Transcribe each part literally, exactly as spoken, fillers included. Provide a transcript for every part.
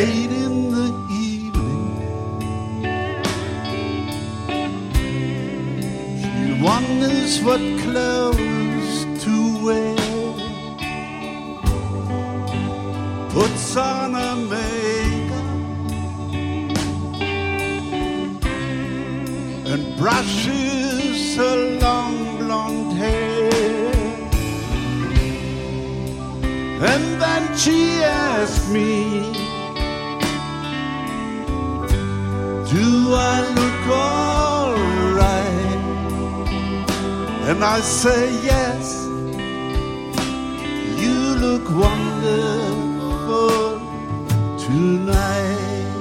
late in the evening. She wonders what clothes to wear, puts on her makeup and brushes her long blonde hair. And then she asks me, do I look all right? And I say yes, you look wonderful tonight.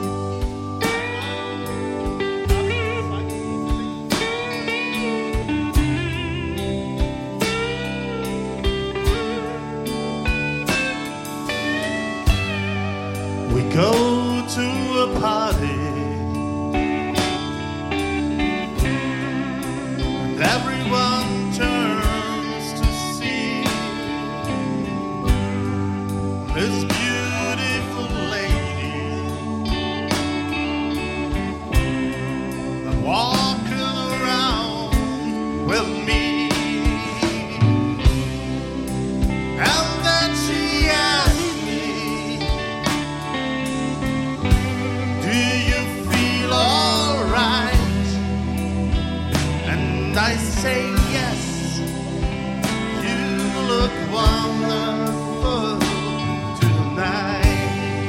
We go to a party and everyone turns to see this beautiful lady walking around with me. And then she asks me, do you feel alright? And I say yes, you look wonderful tonight.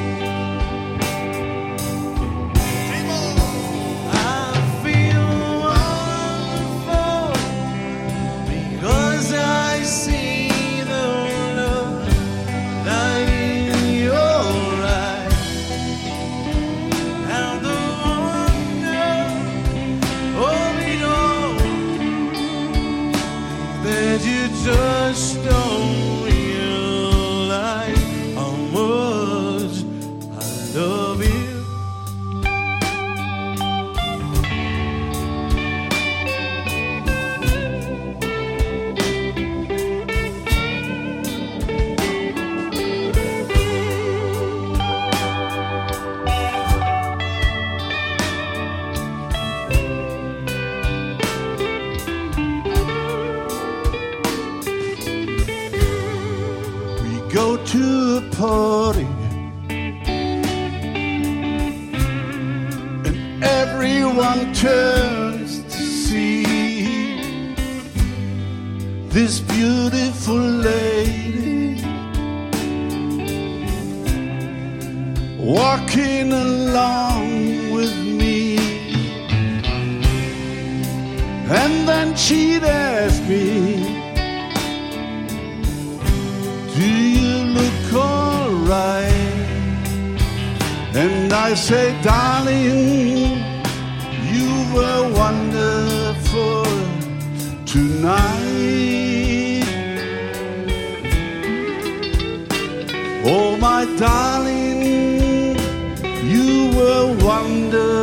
I feel wonderful because I see the love light in your eyes and the wonder of it all, that you just don't realize how much I love you. We go to a party and everyone turns to see this beautiful lady walking along with me. And then she'd ask me, do you look alright? And I say, darling, you were wonderful tonight. Oh, my darling, you were wonderful